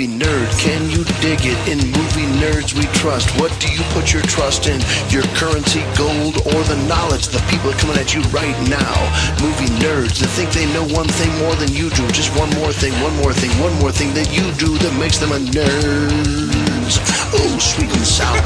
movie nerd. Can you dig it? In movie nerds we trust. What do you put your trust in? Your currency, gold, or the knowledge of the people coming at you right now? Movie nerds that think they know one thing more than you do. Just one more thing that you do that makes them a nerds. Ooh, sweet and sour.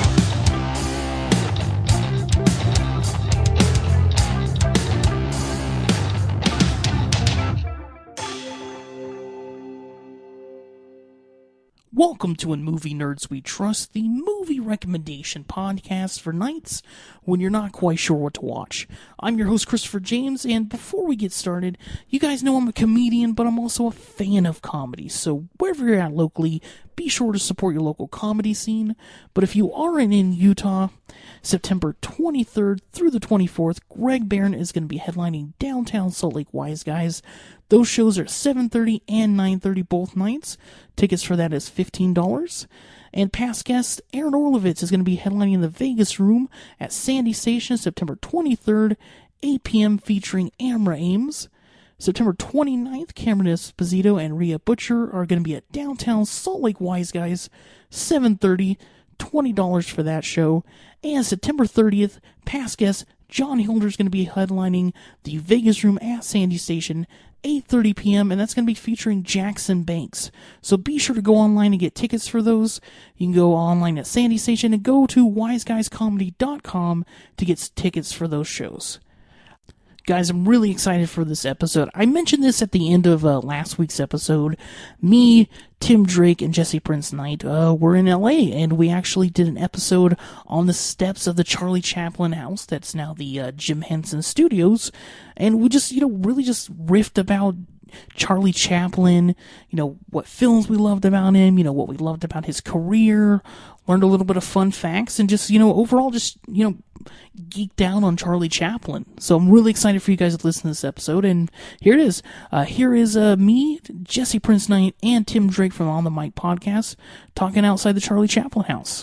Welcome to In Movie Nerds We Trust, the movie recommendation podcast for nights when you're not quite sure what to watch. I'm your host, Christopher James, and before we get started, you guys know I'm a comedian, but I'm also a fan of comedy, so wherever you're at locally, be sure to support your local comedy scene. But if you aren't in Utah, September 23rd through the 24th, Greg Barron is going to be headlining downtown Salt Lake Wise Guys. Those shows are 7:30 and 9:30 both nights. Tickets for that is $15. And past guest Aaron Orlovitz is going to be headlining the Vegas Room at Sandy Station September 23rd, 8 p.m. featuring Amra Ames. September 29th, Cameron Esposito and Rhea Butcher are going to be at downtown Salt Lake Wise Guys, 7:30, $20 for that show. And September 30th, past guest John Hilder is going to be headlining the Vegas Room at Sandy Station, 8:30 p.m., and that's going to be featuring Jackson Banks. So be sure to go online and get tickets for those. You can go online at Sandy Station and go to wiseguyscomedy.com to get tickets for those shows. Guys, I'm really excited for this episode. I mentioned this at the end of last week's episode. Me, Tim Drake, and Jesse Prince Knight were in LA, and we actually did an episode on the steps of the Charlie Chaplin house that's now the Jim Henson Studios, and we just, really just riffed about Charlie Chaplin, what films we loved about him, what we loved about his career, learned a little bit of fun facts, and just, overall just, geeked out on Charlie Chaplin. So I'm really excited for you guys to listen to this episode, and here it is. Here is me, Jesse Prince Knight, and Tim Drake from On the Mic podcast talking outside the Charlie Chaplin house.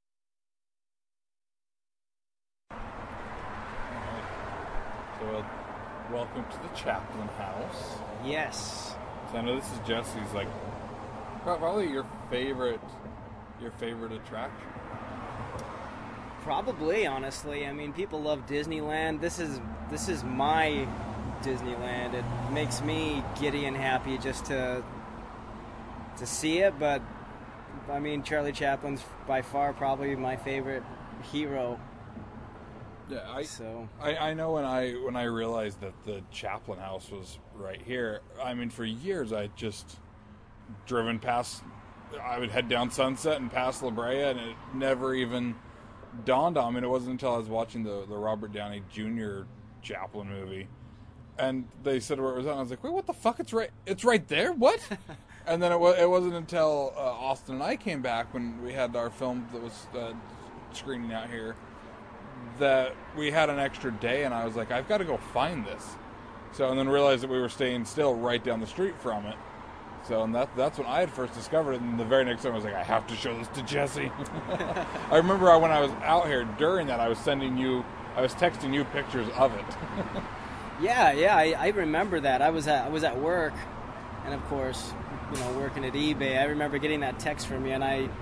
So, welcome to the Chaplin house. Yes. So I know this is Jesse's, probably your favorite attraction. Probably, honestly. I mean, people love Disneyland. This is my Disneyland. It makes me giddy and happy just to see it, but I mean, Charlie Chaplin's by far probably my favorite hero. Yeah, I know when I realized that the Chaplin house was right here. I mean, for years I'd just driven past. I would head down Sunset and past La Brea, and it never even dawned on me. It wasn't until I was watching the Robert Downey Jr. Chaplin movie, and they said where it was at, and I was like, wait, what the fuck? It's right there? What? And then it wasn't until Austin and I came back when we had our film that was screening out here that we had an extra day, and I was like, I've got to go find this. So, and then realized that we were staying still right down the street from it. So, and that's when I had first discovered it, and the very next time I was like, I have to show this to Jesse. I remember when I was out here during that, I was texting you pictures of it. Yeah, I remember that. I was at work, and of course, working at eBay, I remember getting that text from you, and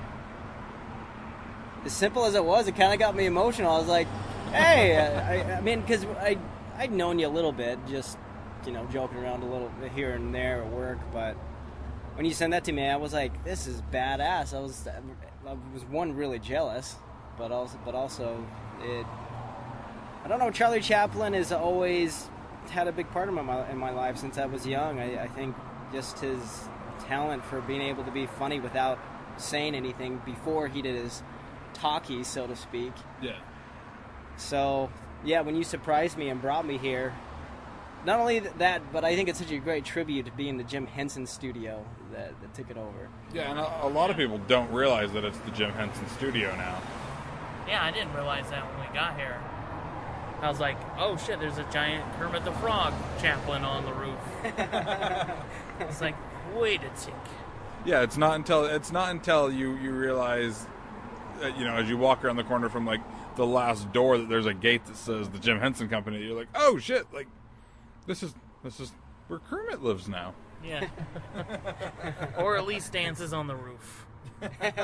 as simple as it was, it kind of got me emotional. I was like, hey, I mean, because I'd known you a little bit, just, joking around a little bit here and there at work, but when you sent that to me, I was like, this is badass. I was one, really jealous, but also it, I don't know, Charlie Chaplin has always had a big part in my life since I was young. I think just his talent for being able to be funny without saying anything before he did his talkies, so to speak. Yeah. So, yeah, when you surprised me and brought me here, not only that, but I think it's such a great tribute to being the Jim Henson studio that took it over. Yeah, and a lot of people don't realize that it's the Jim Henson studio now. Yeah, I didn't realize that when we got here. I was like, oh shit, there's a giant Kermit the Frog Chaplin on the roof. It's like, wait a tick. Yeah, it's not until you realize, as you walk around the corner from the last door that there's a gate that says the Jim Henson Company. You're like, oh shit, this is where Kermit lives now. Yeah. Or at least dances on the roof. That's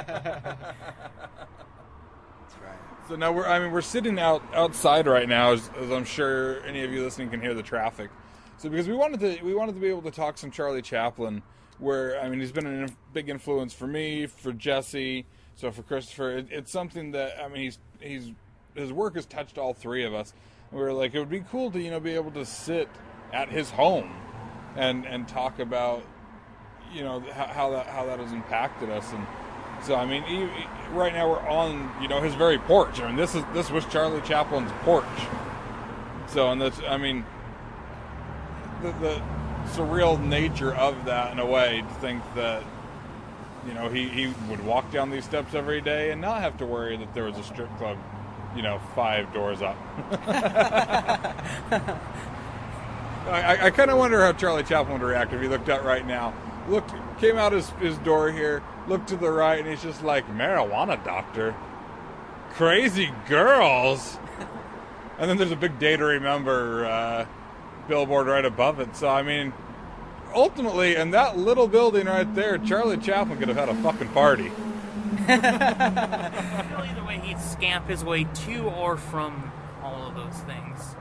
right. So now we're sitting outside right now, as I'm sure any of you listening can hear the traffic. So because we wanted to be able to talk some Charlie Chaplin, where he's been a big influence for me, for Jesse, so for Christopher. It's something that his work has touched all three of us. And we were like, it would be cool to be able to sit at his home and talk about how that has impacted us. And so right now we're on his very porch. This was Charlie Chaplin's porch. So and that's the surreal nature of that, in a way, to think that he would walk down these steps every day and not have to worry that there was a strip club 5 doors up. I kind of wonder how Charlie Chaplin would react if he looked out right now. Came out his door here, looked to the right, and he's just like, marijuana doctor, crazy girls. And then there's a big Day to Remember billboard right above it. So ultimately, in that little building right there, Charlie Chaplin could have had a fucking party. Well, either way, he'd scamp his way to or from all of those things.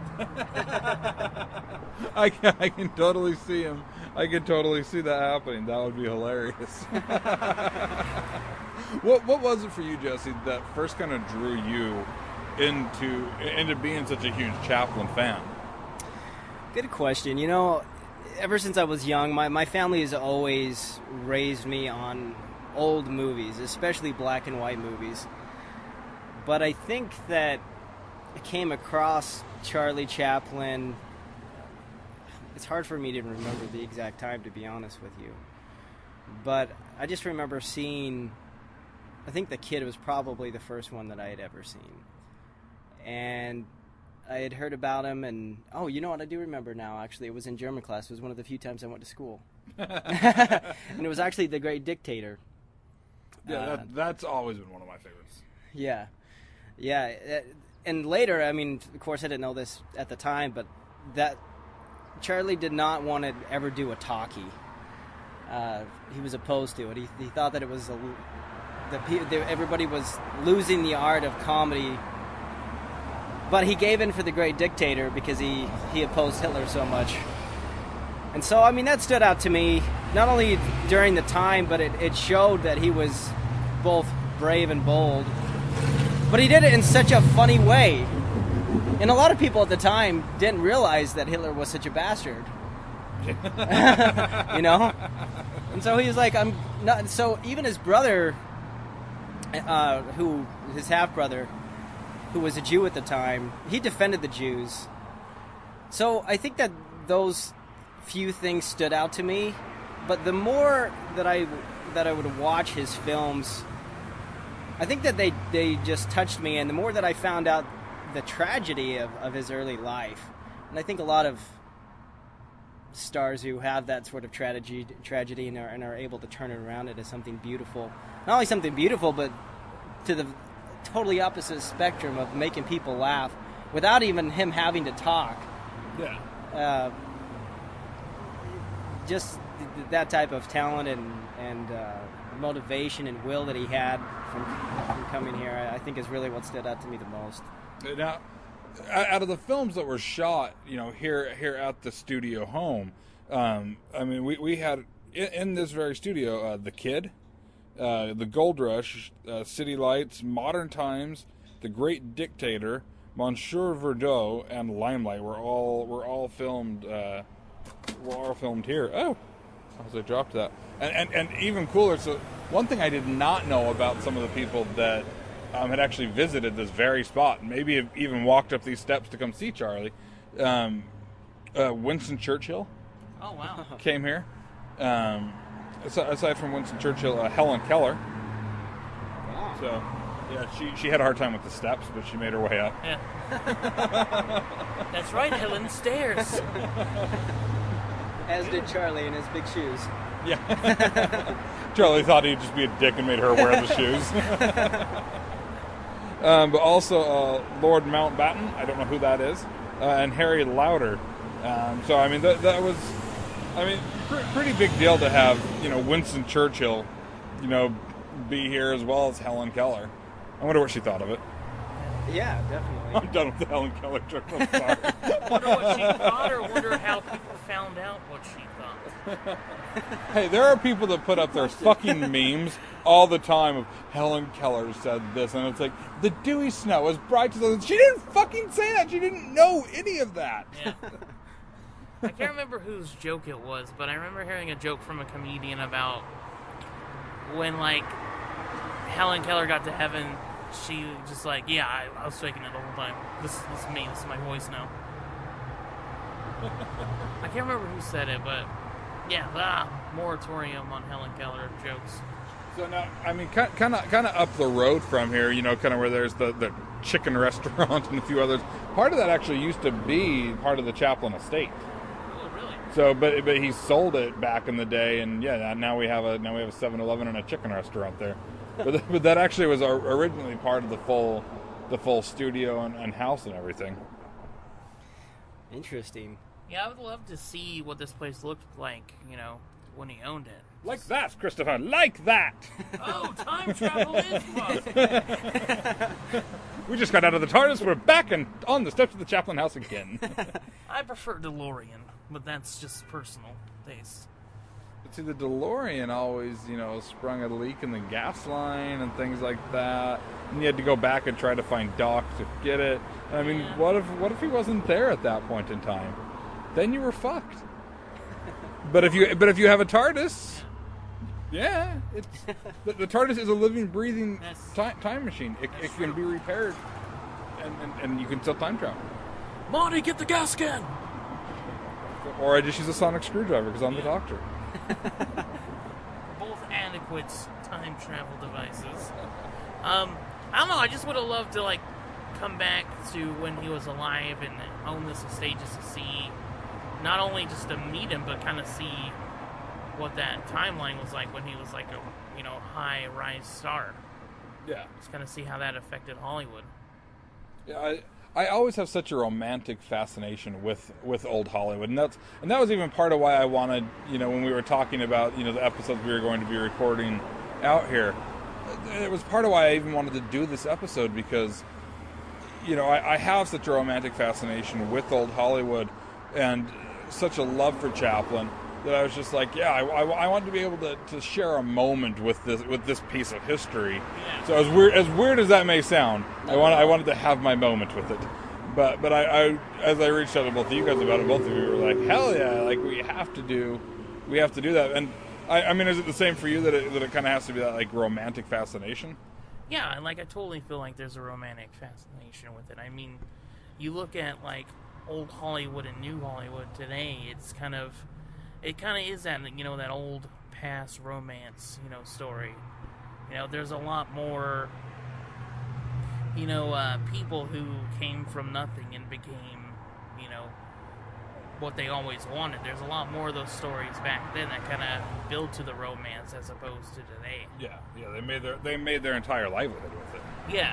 I can totally see him. I can totally see that happening. That would be hilarious. What was it for you, Jesse, that first kind of drew you into being such a huge Chaplin fan? Good question. Ever since I was young, my family has always raised me on old movies, especially black and white movies. But I think that I came across Charlie Chaplin. It's hard for me to remember the exact time, to be honest with you. But I just remember seeing, I think The Kid was probably the first one that I had ever seen. And I had heard about him, and you know what, I do remember now, actually. It was in German class. It was one of the few times I went to school. And it was actually The Great Dictator. Yeah, that's always been one of my favorites. Yeah. And later, of course I didn't know this at the time, but that Charlie did not want to ever do a talkie. He was opposed to it. He thought that it was everybody was losing the art of comedy. But he gave in for The Great Dictator because he opposed Hitler so much. And so, that stood out to me, not only during the time, but it showed that he was both brave and bold. But he did it in such a funny way. And a lot of people at the time didn't realize that Hitler was such a bastard. And so he was like, I'm not. So even his brother, his half-brother, who was a Jew at the time, he defended the Jews. So I think that those few things stood out to me, but the more that I would watch his films, I think that they just touched me, and the more that I found out the tragedy of his early life, and I think a lot of stars who have that sort of tragedy and are able to turn it around into something beautiful, not only something beautiful, but to the totally opposite spectrum of making people laugh without even him having to talk. Yeah. Just that type of talent and motivation and will that he had from coming here, I think is really what stood out to me the most. Now, out of the films that were shot, here at the studio home, we had in this very studio, The Kid, The Gold Rush, City Lights, Modern Times, The Great Dictator, Monsieur Verdot, and Limelight were all filmed. Were all filmed here. Oh, as I dropped that, and even cooler. So one thing I did not know about some of the people that had actually visited this very spot, maybe have even walked up these steps to come see Charlie. Winston Churchill. Oh wow. Came here. Aside from Winston Churchill, Helen Keller. Wow. So, yeah, she had a hard time with the steps, but she made her way up. Yeah. That's right, Helen, stairs. As did Charlie in his big shoes. Yeah. Charlie thought he'd just be a dick and made her wear the shoes. But also Lord Mountbatten, I don't know who that is, and Harry Lauder. So, that was I mean, pretty big deal to have, Winston Churchill, be here as well as Helen Keller. I wonder what she thought of it. Yeah, definitely. I'm done with the Helen Keller joke. I'm sorry. Wonder what she thought, or wonder how people found out what she thought. Hey, there are people that put up their fucking memes all the time of Helen Keller said this, and it's like, the dewy snow is bright as the sun. She didn't fucking say that. She didn't know any of that. Yeah. I can't remember whose joke it was, but I remember hearing a joke from a comedian about when, like, Helen Keller got to heaven, she just like, yeah, I was faking it the whole time. This is me. This is my voice now. I can't remember who said it, but yeah, moratorium on Helen Keller jokes. So now, I mean, kind of up the road from here, kind of where there's the chicken restaurant and a few others. Part of that actually used to be part of the Chaplin estate. Oh, really? So, but he sold it back in the day, and yeah, now we have a 7-Eleven and a chicken restaurant there. But that actually was originally part of the full studio and house and everything. Interesting. Yeah, I would love to see what this place looked like, when he owned it. Like that, Christopher, like that! Oh, time travel is fun! We just got out of the TARDIS, we're back and on the steps of the Chaplin house again. I prefer DeLorean, but that's just personal taste. But see, the DeLorean always, sprung a leak in the gas line and things like that. And you had to go back and try to find Doc to get it. And I mean, what if he wasn't there at that point in time? Then you were fucked. But if you have a TARDIS, yeah, it's the TARDIS is a living, breathing time machine. It can be repaired, and you can still time travel. Monty, get the gas can! Or I just use a sonic screwdriver because I'm the doctor. Both adequate time travel devices. I don't know. I just would have loved to come back to when he was alive and own this estate, just to see, not only just to meet him, but kind of see what that timeline was like when he was like a high rise star. Yeah, just kind of see how that affected Hollywood. Yeah, I always have such a romantic fascination with old Hollywood, and that was even part of why I wanted, when we were talking about the episodes we were going to be recording out here, it was part of why I even wanted to do this episode, because I have such a romantic fascination with old Hollywood and such a love for Chaplin that I was just like, yeah, I wanted to be able to share a moment with this piece of history. Yeah. So as weird as that may sound, I wanted to have my moment with it. But I as I reached out to both of you guys about it, both of you were like, hell yeah, like we have to do that. And I mean, is it the same for you that it kind of has to be that like romantic fascination? Yeah, and I totally feel like there's a romantic fascination with it. I mean, you look at old Hollywood and new Hollywood today, it kind of is that, that old past romance, story. There's a lot more, people who came from nothing and became, what they always wanted. There's a lot more of those stories back then that kind of build to the romance as opposed to today. Yeah, they made their entire livelihood with it. Yeah.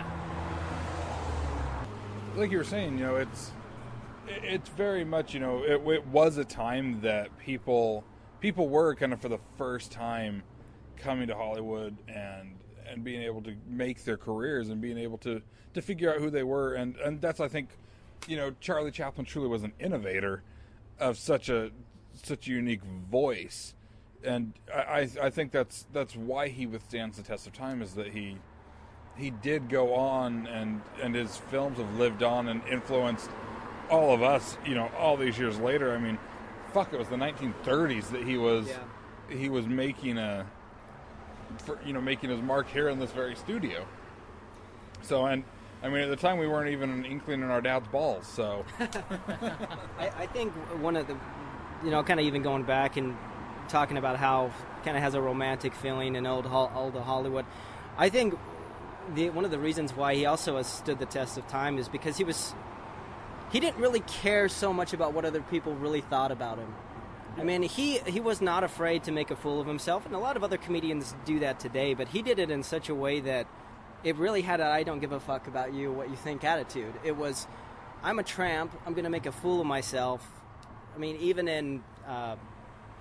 Like you were saying, it's very much, it was a time that people were kind of for the first time coming to Hollywood and being able to make their careers and being able to figure out who they were. And that's, I think, Charlie Chaplin truly was an innovator of such a unique voice. And I think that's why he withstands the test of time, is that he did go on and his films have lived on and influenced all of us, all these years later. I mean, fuck, it was the 1930s that he was making making his mark here in this very studio. So, and I mean, at the time we weren't even an inkling in our dad's balls. So, I think one of the, kind of even going back and talking about how kind of has a romantic feeling in old Hollywood. I think one of the reasons why he also has stood the test of time is because he didn't really care so much about what other people really thought about him. I mean, he was not afraid to make a fool of himself, and a lot of other comedians do that today, but he did it in such a way that it really had a I don't give a fuck about you, what you think attitude. It was, I'm a tramp, I'm going to make a fool of myself. I mean, even in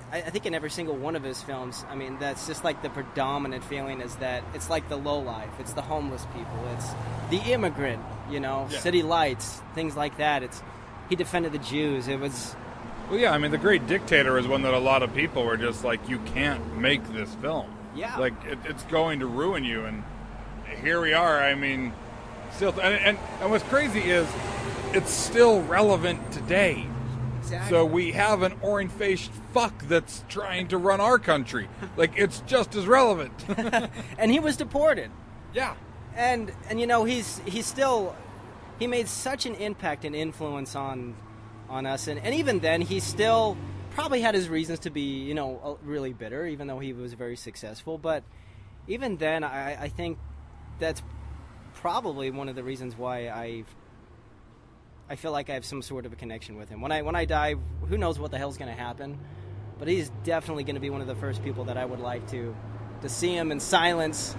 I think in every single one of his films, I mean, that's just like the predominant feeling is that it's like the lowlife, it's the homeless people, it's the immigrant, City Lights, things like that. He defended the Jews. It was... Well, yeah, I mean, The Great Dictator is one that a lot of people were just like, you can't make this film. Yeah. Like, it's going to ruin you, and here we are, I mean, still... And what's crazy is, it's still relevant today. Exactly. So we have an orange-faced fuck that's trying to run our country. Like, it's just as relevant. And he was deported. Yeah. And he's still... He made such an impact and influence on us. And even then, he still probably had his reasons to be, really bitter, even though he was very successful. But even then, I think that's probably one of the reasons why I feel like I have some sort of a connection with him. When I die, who knows what the hell's going to happen? But he's definitely going to be one of the first people that I would like to see him in silence,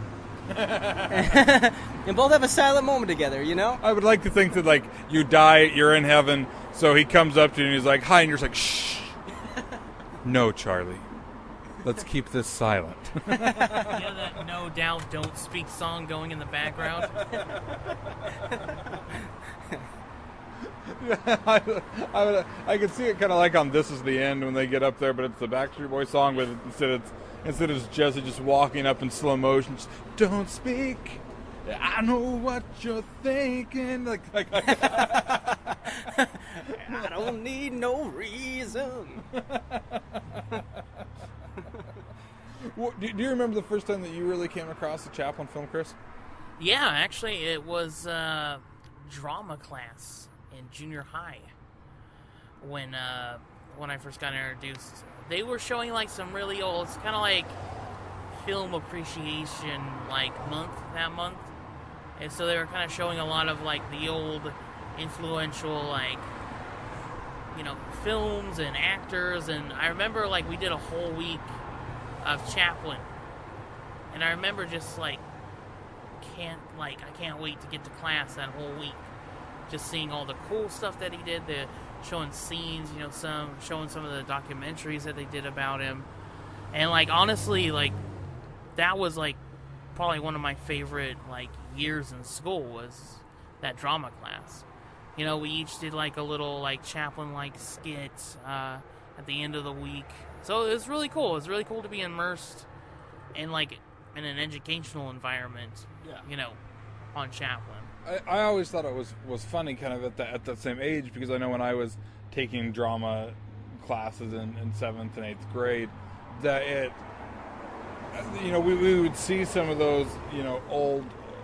and both have a silent moment together. I would like to think that, like, you die, you're in heaven, so he comes up to you and he's like, "Hi," and you're just like, "Shh, no, Charlie, let's keep this silent." You know that No Doubt Don't Speak song going in the background? I could see it kind of like on This Is the End when they get up there, but it's the Backstreet Boys song, but instead it's Jesse just walking up in slow motion. Just, "Don't speak. I know what you're thinking." Like I don't need no reason. Well, do you remember the first time that you really came across the Chaplin film, Chris? Yeah, actually, it was drama class in junior high when I first got introduced. They were showing like some really old, it's kind of like film appreciation month that month, and so they were kind of showing a lot of like the old influential films and actors. And I remember like we did a whole week of Chaplin, and I remember just I can't wait to get to class that whole week, just seeing all the cool stuff that he did, showing scenes, showing some of the documentaries that they did about him. And honestly, that was probably one of my favorite years in school was that drama class. We each did a little Chaplin skit at the end of the week. So it was really cool. It was really cool to be immersed in in an educational environment. Yeah. On Chaplin. I always thought it was funny kind of at that same age, because I know when I was taking drama classes in 7th and 8th grade, that we would see some of those old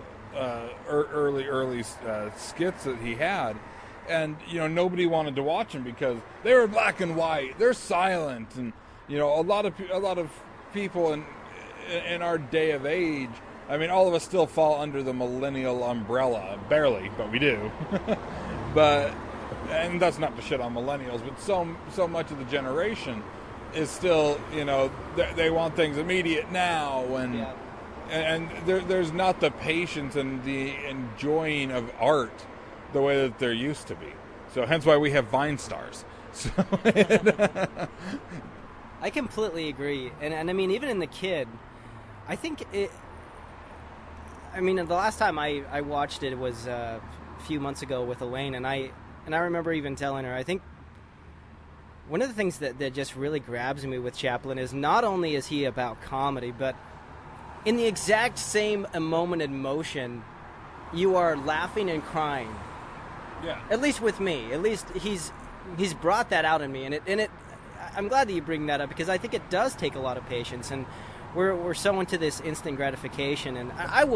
early skits that he had, and nobody wanted to watch them because they were black and white, they're silent, and a lot of people in our day of age, I mean, all of us still fall under the millennial umbrella, barely, but we do. And that's not to shit on millennials, but so much of the generation is still, they want things immediate now, and there's not the patience and the enjoying of art the way that there used to be. So hence why we have Vine stars. So I completely agree, and I mean, even in The Kid, I think it. I mean, the last time I watched it was a few months ago with Elaine, and I remember even telling her, I think one of the things that just really grabs me with Chaplin is not only is he about comedy, but in the exact same moment in motion, you are laughing and crying. Yeah. At least with me. At least he's brought that out in me, and it. I'm glad that you bring that up, because I think it does take a lot of patience, and we're so into this instant gratification, and I've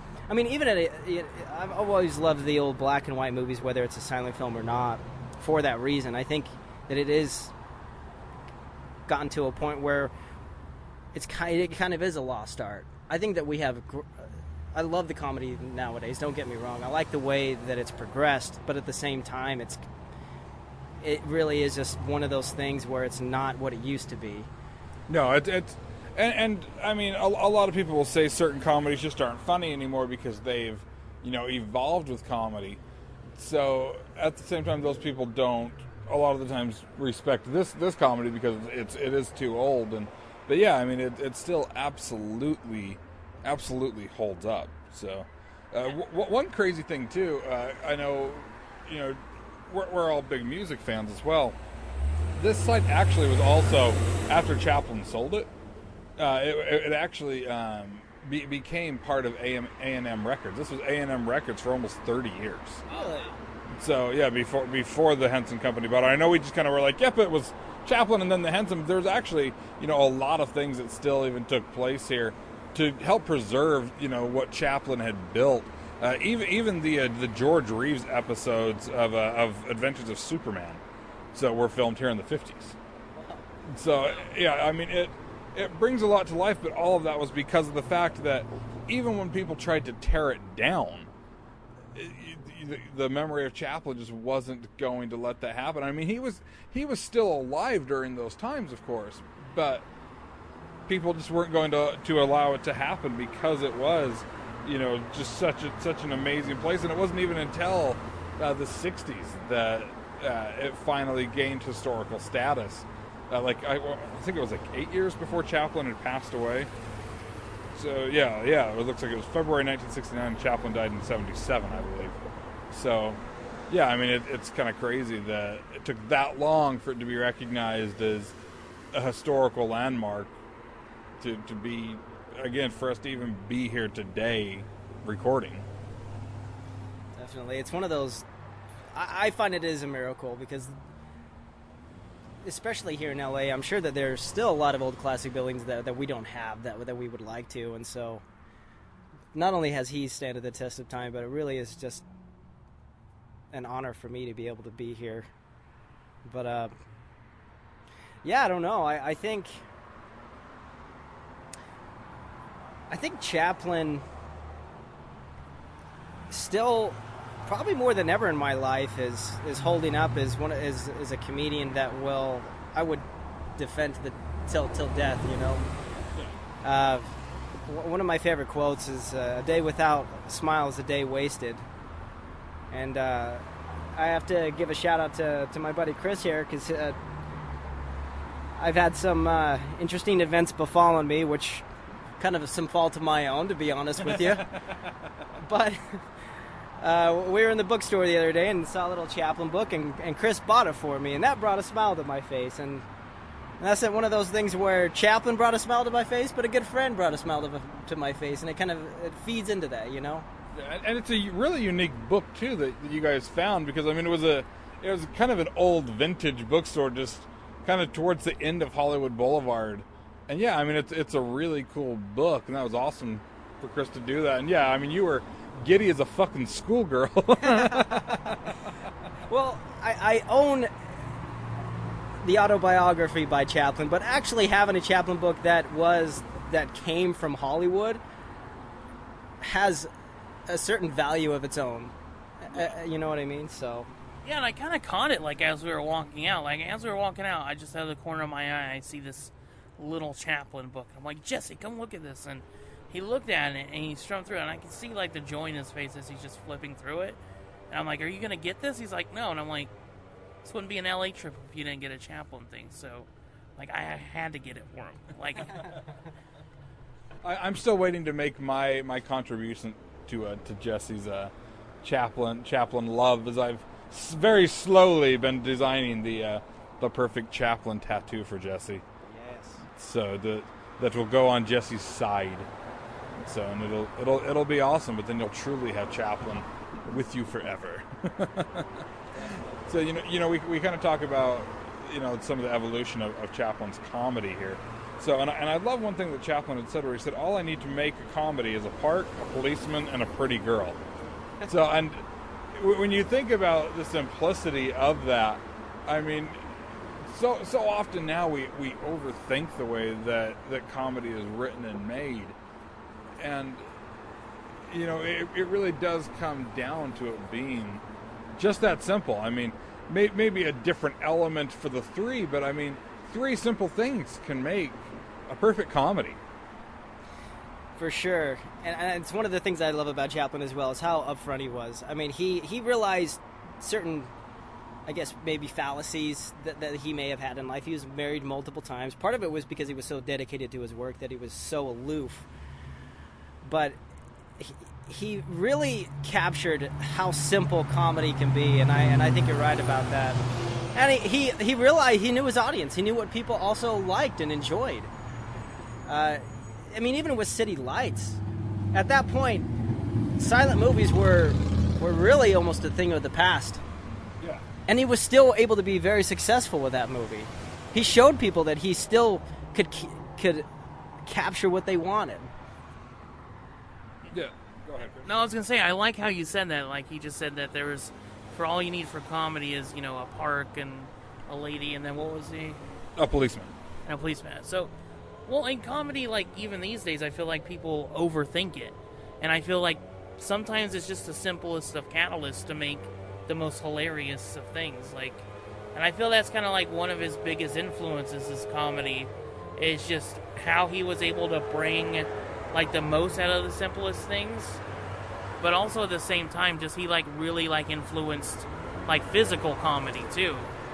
always loved the old black and white movies, whether it's a silent film or not, for that reason. I think that it is gotten to a point where it kind of is a lost art. I think that we have. I love the comedy nowadays. Don't get me wrong. I like the way that it's progressed, but at the same time, it really is just one of those things where it's not what it used to be. No, it's. And I mean, a lot of people will say certain comedies just aren't funny anymore because they've, evolved with comedy. So at the same time, those people don't a lot of the times respect this comedy because it is too old. But yeah, I mean it still absolutely holds up. So one crazy thing too, I know, we're all big music fans as well. This site actually was also, after Chaplin sold it, it actually became part of A&M Records. This was A&M Records for almost 30 years. Really? So yeah, before the Henson Company bought it. I know we just kind of were like, yep, it was Chaplin and then the Henson. There's actually, a lot of things that still even took place here to help preserve, what Chaplin had built. Even the George Reeves episodes of Adventures of Superman, so were filmed here in the 50s. So yeah, I mean it brings a lot to life, but all of that was because of the fact that even when people tried to tear it down, the memory of Chaplin just wasn't going to let that happen. I mean, he was still alive during those times, of course, but people just weren't going to allow it to happen because it was, just such an amazing place. And it wasn't even until the 60s that it finally gained historical status. I think it was 8 years before Chaplin had passed away. So yeah, it looks like it was February 1969. Chaplin died in 1977, I believe. So yeah, I mean it's kind of crazy that it took that long for it to be recognized as a historical landmark to be, again, for us to even be here today recording. Definitely, it's one of those. I find it is a miracle because, especially here in LA, I'm sure that there's still a lot of old classic buildings that we don't have that we would like to, and so not only has he stood the test of time, but it really is just an honor for me to be able to be here. But yeah, I don't know. I think Chaplin still, probably more than ever in my life, is holding up as a comedian that I would defend till death. One of my favorite quotes is, "A day without a smile is a day wasted." And I have to give a shout out to my buddy Chris here, because I've had some interesting events befallen me, which kind of some fault of my own, to be honest with you. But we were in the bookstore the other day and saw a little Chaplin book, and Chris bought it for me, and that brought a smile to my face. And that's one of those things where Chaplin brought a smile to my face, but a good friend brought a smile to my face, and it feeds into that, And it's a really unique book too that you guys found, because I mean it was kind of an old vintage bookstore just kind of towards the end of Hollywood Boulevard. And yeah, I mean it's a really cool book, and that was awesome for Chris to do that. And yeah, I mean you were giddy as a fucking schoolgirl. Well, I own the autobiography by Chaplin, but actually having a Chaplin book that came from Hollywood has a certain value of its own. You know what I mean? So yeah, and I kind of caught it as we were walking out. I just out of the corner of my eye, I see this little Chaplin book. I'm like, Jesse, come look at this. And he looked at it and he strummed through it, and I can see the joy in his face as he's just flipping through it. And I'm like, are you gonna get this? He's like, no. And I'm like, this wouldn't be an LA trip if you didn't get a Chaplin thing. So I had to get it for him. I'm still waiting to make my contribution to Jesse's Chaplin love, as I've very slowly been designing the perfect Chaplin tattoo for Jesse. Yes. So that will go on Jesse's side. So, and it'll be awesome. But then you'll truly have Chaplin with you forever. So we kind of talk about some of the evolution of Chaplin's comedy here. So, and I love one thing that Chaplin had said, where he said, all I need to make a comedy is a park, a policeman, and a pretty girl. So, and when you think about the simplicity of that, I mean, so often now we overthink the way that comedy is written and made. And, it really does come down to it being just that simple. I mean, maybe a different element for the three, but I mean, three simple things can make a perfect comedy. For sure. And it's one of the things I love about Chaplin as well, is how upfront he was. I mean, he realized certain I guess maybe fallacies that he may have had in life. He was married multiple times. Part of it was because he was so dedicated to his work that he was so aloof. But he really captured how simple comedy can be, and I think you're right about that. And he realized he knew his audience. He knew what people also liked and enjoyed. I mean, even with City Lights, at that point, silent movies were really almost a thing of the past. Yeah. And he was still able to be very successful with that movie. He showed people that he still could capture what they wanted. Yeah. Go ahead, Chris. No, I was going to say, I like how you said that. Like, he just said that there was, for all you need for comedy is, you know, a park and a lady, and then what was he? A policeman. And a policeman. So, well, in comedy, like, even these days, I feel like people overthink it. And I feel like sometimes it's just the simplest of catalysts to make the most hilarious of things. Like, and I feel that's kind of like one of his biggest influences is comedy. Is just how he was able to bring, like, the most out of the simplest things. But also at the same time, just he, like, really, like, influenced, like, physical comedy, too.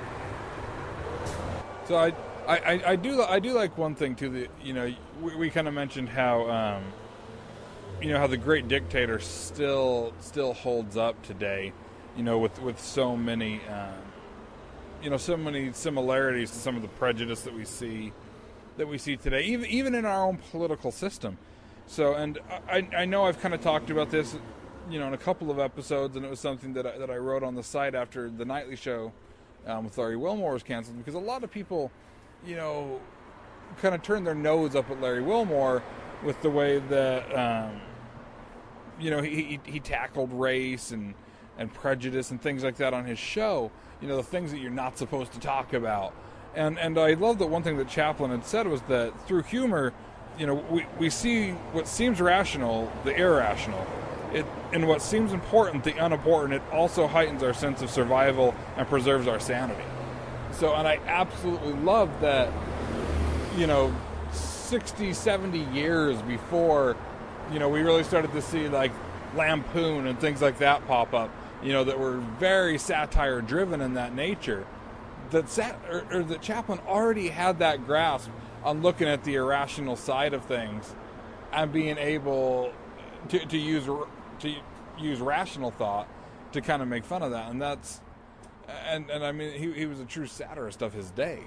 So I do like one thing too. That, you know, we kind of mentioned how you know, how The Great Dictator still holds up today. You know, with so many you know, so many similarities to some of the prejudice that we see today, even in our own political system. So, and I know I've kind of talked about this, you know, in a couple of episodes, and it was something that I wrote on the site after the Nightly Show with Larry Wilmore was canceled, because a lot of people, you know, kind of turned their nose up at Larry Wilmore with the way that, you know, he tackled race and prejudice and things like that on his show, you know, the things that you're not supposed to talk about. And I love that one thing that Chaplin had said was that through humor, you know, we see what seems rational, the irrational. And what seems important, the unimportant. It also heightens our sense of survival and preserves our sanity. So, and I absolutely love that, you know, 60, 70 years before, you know, we really started to see, like, Lampoon and things like that pop up, you know, that were very satire-driven in that nature, that Chaplin already had that grasp on looking at the irrational side of things and being able to use rational thought to kind of make fun of that. And that's, and I mean, he was a true satirist of his day.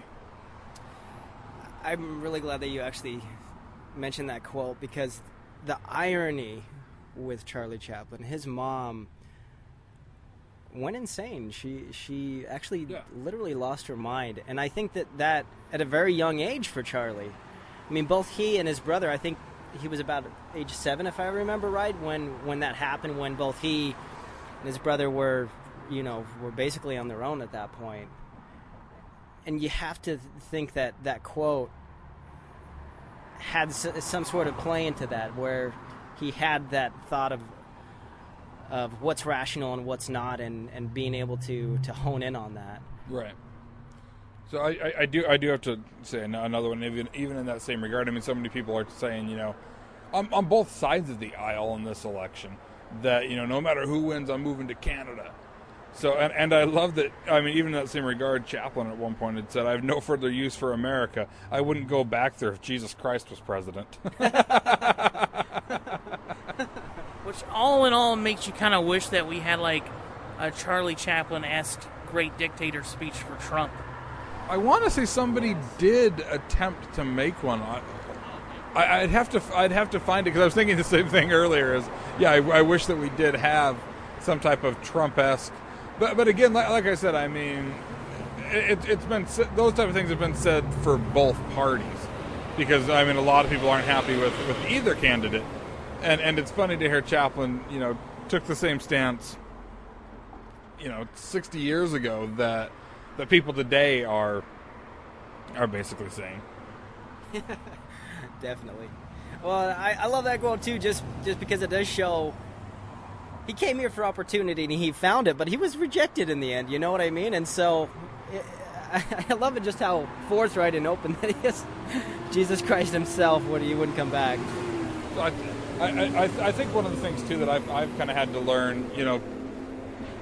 I'm really glad that you actually mentioned that quote, because the irony with Charlie Chaplin, his mom went insane. She actually literally lost her mind. And I think that at a very young age for Charlie, I mean, both he and his brother, I think he was about age 7, if I remember right, when that happened, when both he and his brother were basically on their own at that point. And you have to think that quote had some sort of play into that, where he had that thought of what's rational and what's not, and being able to hone in on that. Right. So I do have to say another one, even in that same regard. I mean, so many people are saying, you know, on both sides of the aisle in this election, that, you know, no matter who wins, I'm moving to Canada. So, and I love that, I mean, even in that same regard, Chaplin at one point had said, I have no further use for America. I wouldn't go back there if Jesus Christ was president. Which all in all makes you kind of wish that we had, like, a Charlie Chaplin-esque Great Dictator speech for Trump. I want to say somebody did attempt to make one. I'd have to find it, because I was thinking the same thing earlier. I wish that we did have some type of Trump-esque. But again, like I said, I mean, it's been those type of things have been said for both parties, because I mean, a lot of people aren't happy with either candidate, and it's funny to hear Chaplin, you know, took the same stance, you know, 60 years ago that people today are basically saying. Definitely. Well, I love that quote too, just because it does show he came here for opportunity and he found it, but he was rejected in the end. You know what I mean? And so I love it just how forthright and open that he is. Jesus Christ himself, he wouldn't come back. So I think one of the things too that I've kind of had to learn, you know,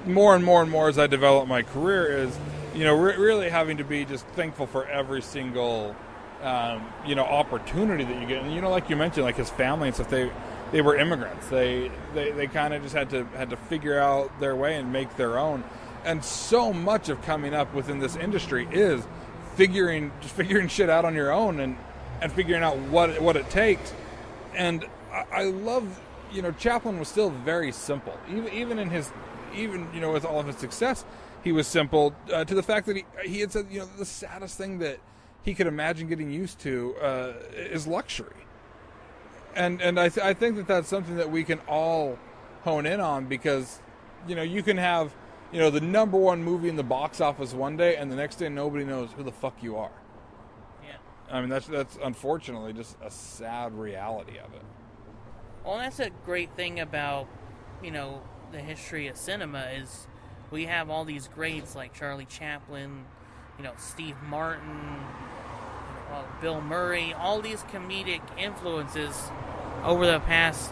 more and more and more as I develop my career is, really having to be just thankful for every single, opportunity that you get. And, like you mentioned, like his family and stuff, they were immigrants. They kind of just had to figure out their way and make their own. And so much of coming up within this industry is figuring shit out on your own and figuring out what it takes. And I love, Chaplin was still very simple. Even with all of his success, he was simple to the fact that he had said, the saddest thing that he could imagine getting used to is luxury. And I think that that's something that we can all hone in on, because, you can have, the number one movie in the box office one day, and the next day nobody knows who the fuck you are. Yeah. I mean, that's unfortunately just a sad reality of it. Well, that's a great thing about, the history of cinema is we have all these greats like Charlie Chaplin, Steve Martin, Bill Murray, all these comedic influences over the past,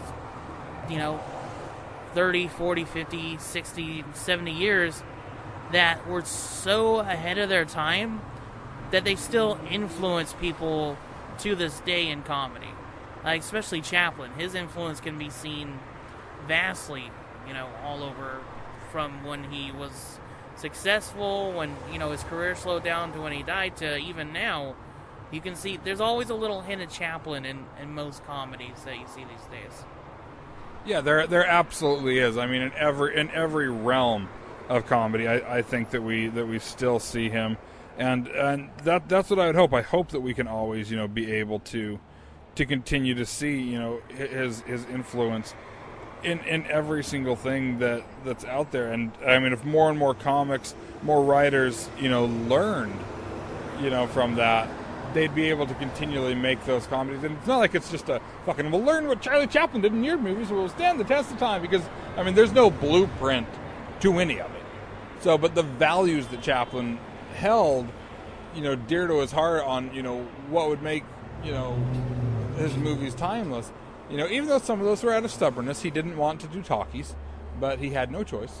30, 40, 50, 60, 70 years that were so ahead of their time that they still influence people to this day in comedy. Like, especially Chaplin. His influence can be seen vastly, all over, from when he was successful, when, his career slowed down, to when he died, to even now. You can see there's always a little hint of Chaplin in most comedies that you see these days. Yeah, there absolutely is. I mean, in every realm of comedy, I think that we still see him, and that's what I would hope. I hope that we can always, be able to continue to see, his influence in every single thing that's out there. And I mean, if more and more comics, more writers, learned, from that, they'd be able to continually make those comedies. And it's not like it's just a fucking, well, learn what Charlie Chaplin did in your movies, will stand the test of time, because, I mean, there's no blueprint to any of it. So, but the values that Chaplin held, dear to his heart on, what would make, his movies timeless. Even though some of those were out of stubbornness, he didn't want to do talkies, but he had no choice.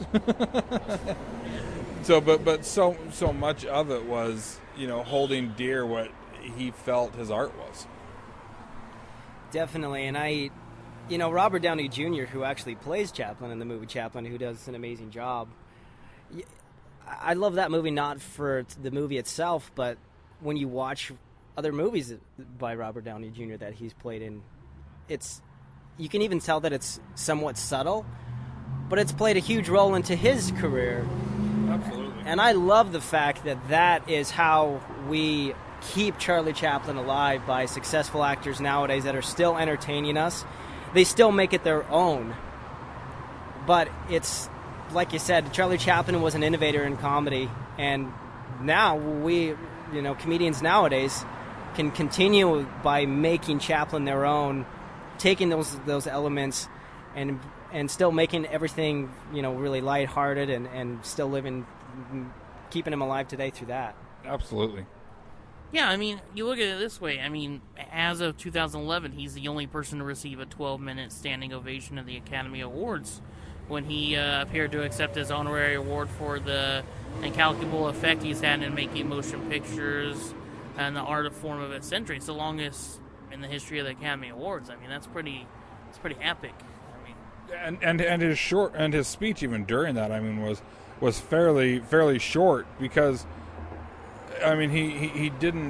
So, but so much of it was, holding dear what he felt his art was. Definitely. And Robert Downey Jr., who actually plays Chaplin in the movie Chaplin, who does an amazing job. I love that movie, not for the movie itself, but when you watch other movies by Robert Downey Jr. that he's played in, you can even tell that it's somewhat subtle, but it's played a huge role into his career. Absolutely. And I love the fact that is how we keep Charlie Chaplin alive, by successful actors nowadays that are still entertaining us. They still make it their own. But it's, like you said, Charlie Chaplin was an innovator in comedy, and now we, comedians nowadays can continue by making Chaplin their own, taking those elements and still making everything, really lighthearted and still keeping him alive today through that. Absolutely. Yeah, I mean, you look at it this way. I mean, as of 2011, he's the only person to receive a 12-minute standing ovation at the Academy Awards when he appeared to accept his honorary award for the incalculable effect he's had in making motion pictures and the art form of its century. It's the longest in the history of the Academy Awards. I mean, it's pretty epic. I mean, and his speech even during that, I mean, was fairly short, because I mean, he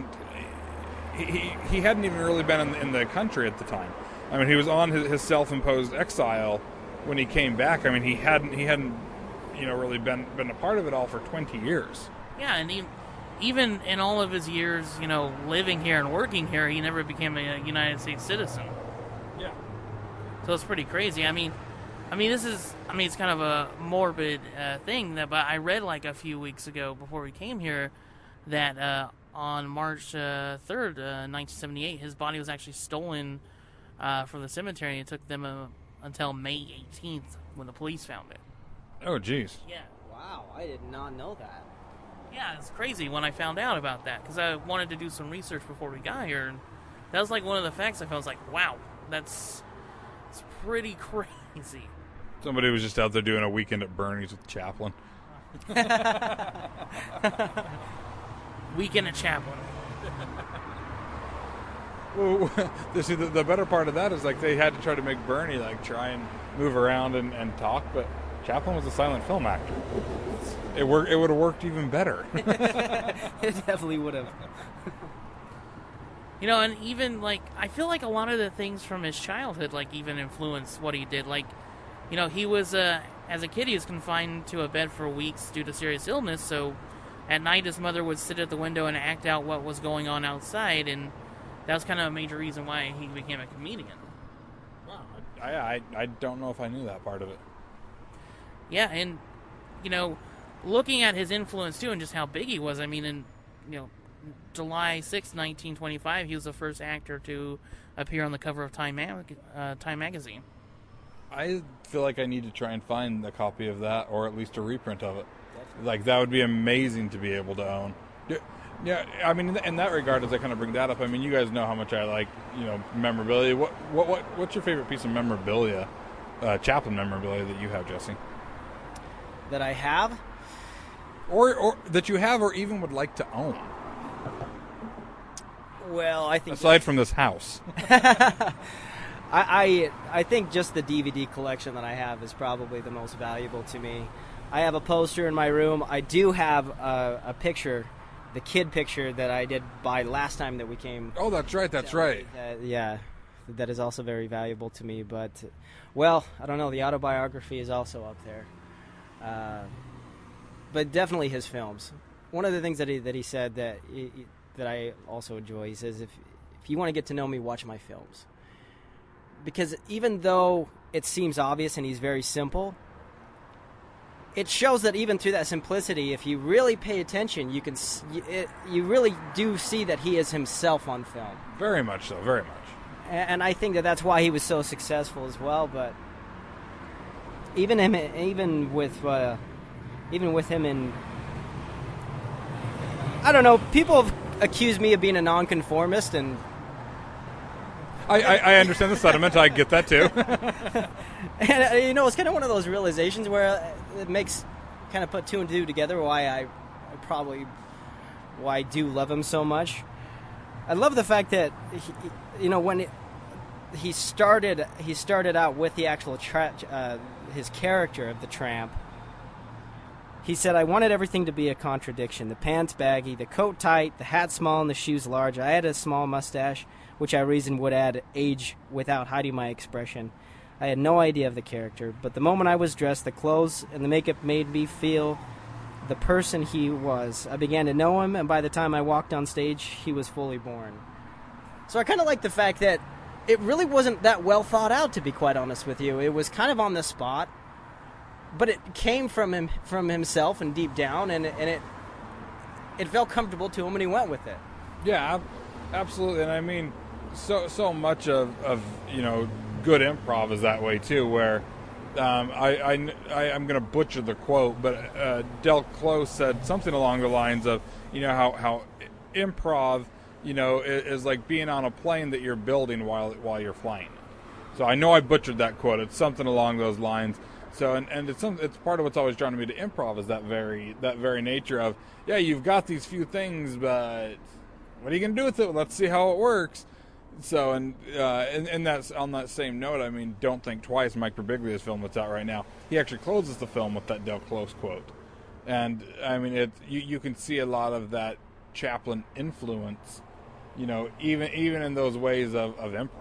hadn't even really been in the country at the time. I mean, he was on his self-imposed exile when he came back. I mean, he hadn't really been a part of it all for 20 years. Yeah, and even in all of his years, living here and working here, he never became a United States citizen. Yeah. So it's pretty crazy. I mean, it's kind of a morbid thing, but I read like a few weeks ago before we came here that on March 3rd, 1978, his body was actually stolen from the cemetery. It took them until May 18th when the police found it. Oh, jeez. Yeah. Wow, I did not know that. Yeah, it's crazy when I found out about that, because I wanted to do some research before we got here, and that was like one of the facts I found. I was like, wow, it's pretty crazy. Somebody was just out there doing a weekend at Bernie's with Chaplin. Weekend at Chaplin. Well, see, the better part of that is like they had to try to make Bernie like try and move around and talk, but Chaplin was a silent film actor. It would have worked even better. It definitely would have. You know, and even, like, I feel like a lot of the things from his childhood, like, even influenced what he did. Like, you know, he was, as a kid, he was confined to a bed for weeks due to serious illness, so at night his mother would sit at the window and act out what was going on outside, and that was kind of a major reason why he became a comedian. Wow. I don't know if I knew that part of it. Yeah, and, you know, looking at his influence, too, and just how big he was, I mean, July 6, 1925, he was the first actor to appear on the cover of Time magazine. I feel like I need to try and find a copy of that, or at least a reprint of it. Definitely. Like, that would be amazing to be able to own. Yeah, I mean, in that regard, as I kind of bring that up, I mean, you guys know how much I like, memorabilia. What's your favorite piece of memorabilia, Chaplin memorabilia that you have, Jesse? That I have? Or that you have, or even would like to own? Well, I think... Aside from this house. I think just the DVD collection that I have is probably the most valuable to me. I have a poster in my room. I do have a picture, the kid picture that I did buy last time that we came. Oh, that's right. Yeah, that is also very valuable to me. But, well, I don't know. The autobiography is also up there. But definitely his films. One of the things that he said that I also enjoy, he says, if you want to get to know me, watch my films. Because even though it seems obvious and he's very simple, it shows that even through that simplicity, if you really pay attention, you really do see that he is himself on film. Very much so, very much. And I think that's why he was so successful as well. But even with him in, I don't know, people have accused me of being a nonconformist, and I understand the sentiment. I get that too. And it's kind of one of those realizations where it makes kind of put two and two together. Why I do love him so much. I love the fact that when he started out with the actual his character of the tramp. He said, I wanted everything to be a contradiction. The pants baggy, the coat tight, the hat small, and the shoes large. I had a small mustache, which I reasoned would add age without hiding my expression. I had no idea of the character, but the moment I was dressed, the clothes and the makeup made me feel the person he was. I began to know him, and by the time I walked on stage, he was fully born. So I kind of like the fact that it really wasn't that well thought out, to be quite honest with you. It was kind of on the spot. But it came from himself and deep down, and it felt comfortable to him, and he went with it. Yeah, absolutely. And I mean, so much of good improv is that way too. Where I'm going to butcher the quote, but Del Close said something along the lines of how improv is like being on a plane that you're building while you're flying. So I know I butchered that quote. It's something along those lines. So and it's part of what's always drawn me to improv is that very nature of, yeah, you've got these few things, but what are you going to do with it? Let's see how it works. So and that's on that same note. I mean, Don't Think Twice, Mike Birbiglia's film that's out right now. He actually closes the film with that Del Close quote, and I mean you can see a lot of that Chaplin influence, even in those ways of improv.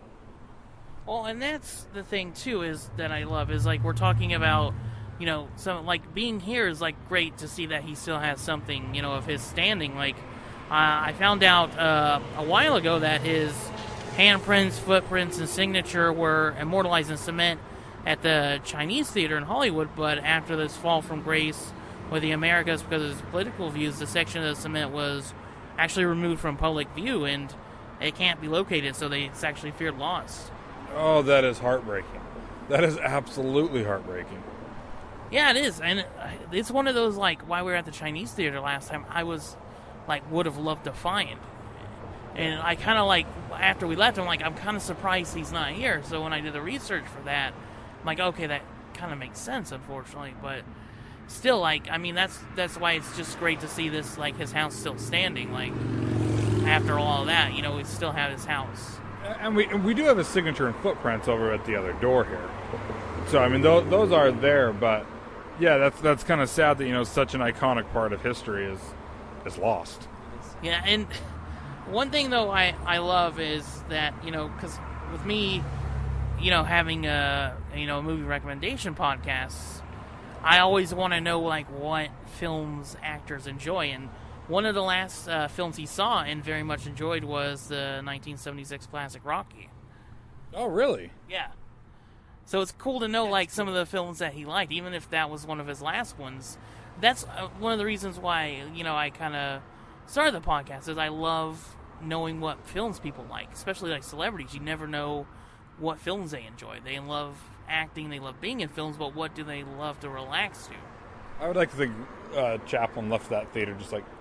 Well, and that's the thing, too, is that I love, is, like, we're talking about, some, like, being here is, like, great to see that he still has something, of his standing. Like, I found out a while ago that his handprints, footprints, and signature were immortalized in cement at the Chinese Theater in Hollywood, but after this fall from grace with the Americas because of his political views, the section of the cement was actually removed from public view, and it can't be located, so it's actually feared lost. Oh, that is heartbreaking. That is absolutely heartbreaking. Yeah, it is. And it's one of those, like, while we were at the Chinese Theater last time, I was, like, would have loved to find. And I kind of, like, after we left, I'm kind of surprised he's not here. So when I did the research for that, I'm like, okay, kind of makes sense, unfortunately, but still, like, I mean, that's why it's just great to see this, like, his house still standing, like, after all of that, you know, we still have his house. And we do have his signature and footprints over at the other door here. So, I mean, those are there, but, yeah, that's kind of sad that, you know, such an iconic part of history is lost. Yeah, and one thing, though, I love is that, you know, because with me, you know, having a movie recommendation podcast, I always want to know, like, what films actors enjoy. And one of the last films he saw and very much enjoyed was the 1976 classic Rocky. Oh, really? Yeah. So it's cool to know, like, some of the films that he liked, even if that was one of his last ones. That's one of the reasons why, you know, I kind of started the podcast, is I love knowing what films people like, especially, like, celebrities. You never know what films they enjoy. They love acting, they love being in films, but what do they love to relax to? I would like to think Chaplin left that theater just like...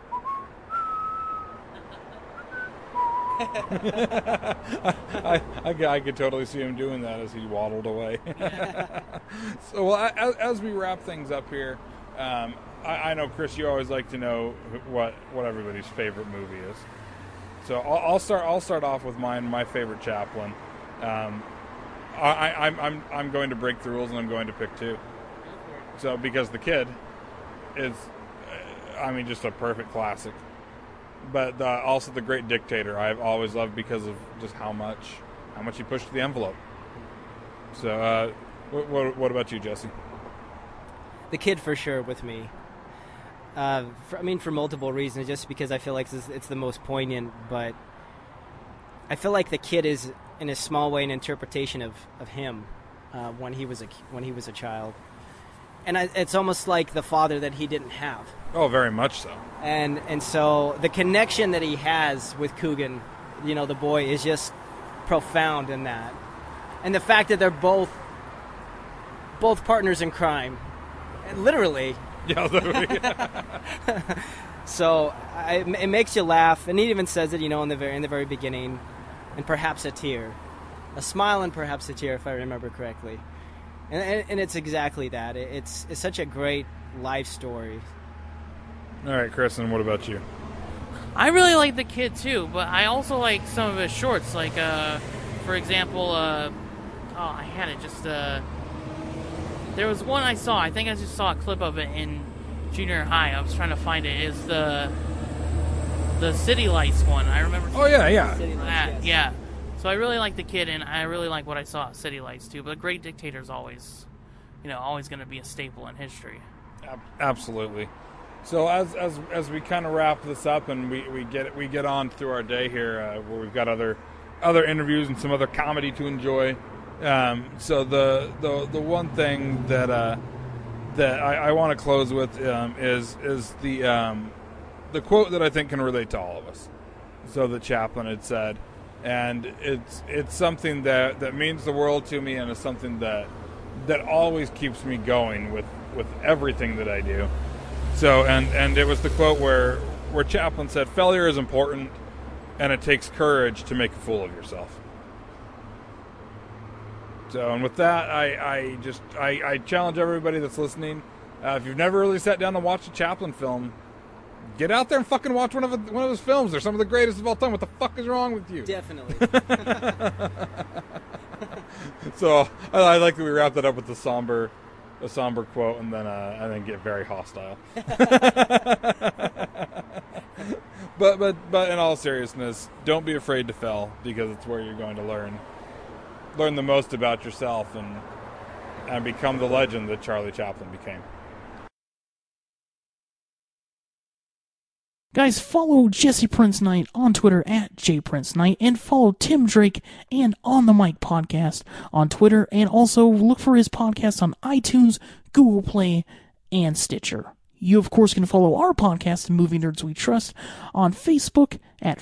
I could totally see him doing that as he waddled away. So, well, as we wrap things up here, I know, Chris, you always like to know what everybody's favorite movie is. So I'll start off with mine. My favorite Chaplin. I'm going to break the rules and I'm going to pick two. So because The Kid is, I mean, just a perfect classic. But also The Great Dictator I've always loved because of just how much he pushed the envelope. So what about you, Jesse? The Kid for sure with me. For multiple reasons, just because I feel like it's the most poignant, but I feel like The Kid is, in a small way, an interpretation of him when he was a child. And it's almost like the father that he didn't have. Oh, very much so. And so the connection that he has with Coogan, you know, the boy, is just profound in that. And the fact that they're both partners in crime, literally. Yeah, literally. So it makes you laugh, and he even says it, you know, in the very beginning, and perhaps a tear, a smile, and perhaps a tear, if I remember correctly. And it's exactly that. It's such a great life story. All right, Chris, and what about you? I really like The Kid too, but I also like some of his shorts. Like, for example, I had it just. There was one I saw. I think I just saw a clip of it in junior high. I was trying to find it. Is the City Lights one? I remember. Oh yeah. City Lights, yes. Yeah. So I really like The Kid, and I really like what I saw at City Lights too. But Great Dictator is always going to be a staple in history. Absolutely. So as we kind of wrap this up and we get on through our day here, where we've got other interviews and some other comedy to enjoy. So the one thing that I want to close with is the quote that I think can relate to all of us. So that Chaplin had said. And it's something that means the world to me, and it's something that always keeps me going with everything that I do. So and it was the quote where Chaplin said, "Failure is important, and it takes courage to make a fool of yourself." So, and with that, I challenge everybody that's listening. If you've never really sat down to watch a Chaplin film, get out there and fucking watch one of his films. They're some of the greatest of all time. What the fuck is wrong with you? Definitely. So I like that we wrapped that up with a somber quote, and then get very hostile. But in all seriousness, don't be afraid to fail, because it's where you're going to learn the most about yourself and become the legend that Charlie Chaplin became. Guys, follow Jesse Prince Knight on Twitter at JPrinceKnight, and follow Tim Drake and On the Mic Podcast on Twitter, and also look for his podcast on iTunes, Google Play, and Stitcher. You, of course, can follow our podcast, Movie Nerds We Trust, on Facebook at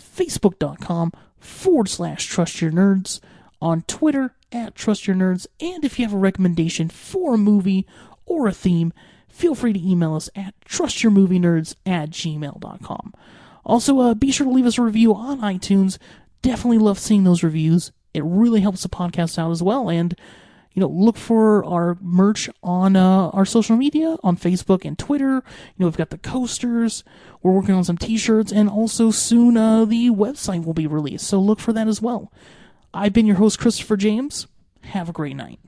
facebook.com/TrustYourNerds, on Twitter at TrustYourNerds, and if you have a recommendation for a movie or a theme, feel free to email us at trustyourmovienerds@gmail.com. Also, be sure to leave us a review on iTunes. Definitely love seeing those reviews. It really helps the podcast out as well. And, look for our merch on our social media, on Facebook and Twitter. We've got the coasters. We're working on some t-shirts, and also soon the website will be released. So look for that as well. I've been your host, Christopher James. Have a great night.